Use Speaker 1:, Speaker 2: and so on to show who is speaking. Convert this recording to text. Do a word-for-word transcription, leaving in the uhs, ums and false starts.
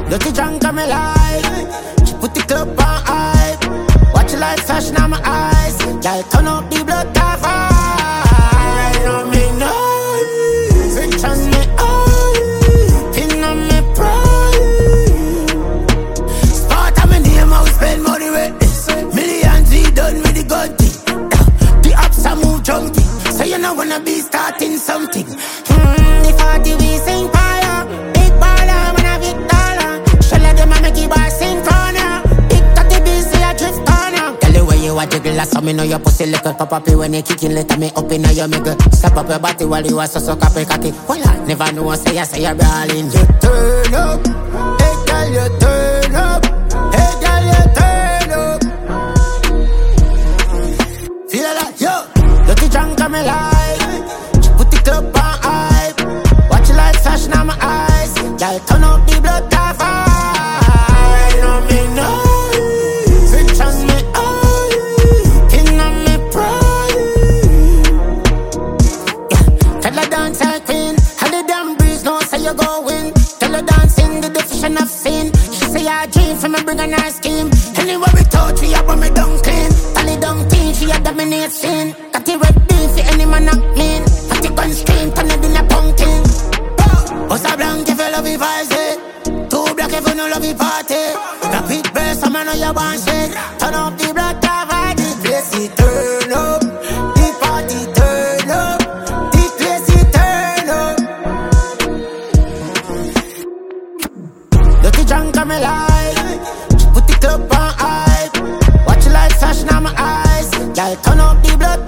Speaker 1: Dirty drunk on me life. She put the club on hype. Watch the light flashing on my eyes. Girl, turn up the blood off. I know me nice. Rich on me eye. Pin on me pride. Sport on me name, I will spend money with this. Millions he done with the gun thing. The ups I move junkie. So you know wanna be starting something. Hmm, the party we sing fire. Big baller, man a big dollar. Shell of them a make you bar sing corner. Big tatty busy a drift corner. Tell you where you a jiggle, so me know your pussy little. Pop up when you kicking, let me up in your miggle. Step up your body while you are so so cocky cocky. Well I never know say I say you're brawling. You turn up, hey girl you turn up. Hey girl you turn up. Feel like yo, dirty drunk on me life. Put the club on hype. Watch the light flashing on my eyes. Girl, turn up the blood off. I know me nice. Rich on me eye. Pin on me pride. Yeah, tell her dance like queen. How the damn breeze know say you go win. Tell her dancing the definition of sin. She say I dream for me bring a nice scheme. Anywhere we touch we up when me done clean. Tally down teen she a dominate scene. Got the red beef for any man not clean. Fatty gun scream turn it in a pumpkin. What's a blank if you love it vice. Two black if you no love it party. Rapid burst some man know you want shit. Turn up the blood off and the place it turn up. The party turn up. The place it turn up. Dirty drunk on me life. Put the club on hype. Watch the light flashing on my eyes. Girl, turn up the blood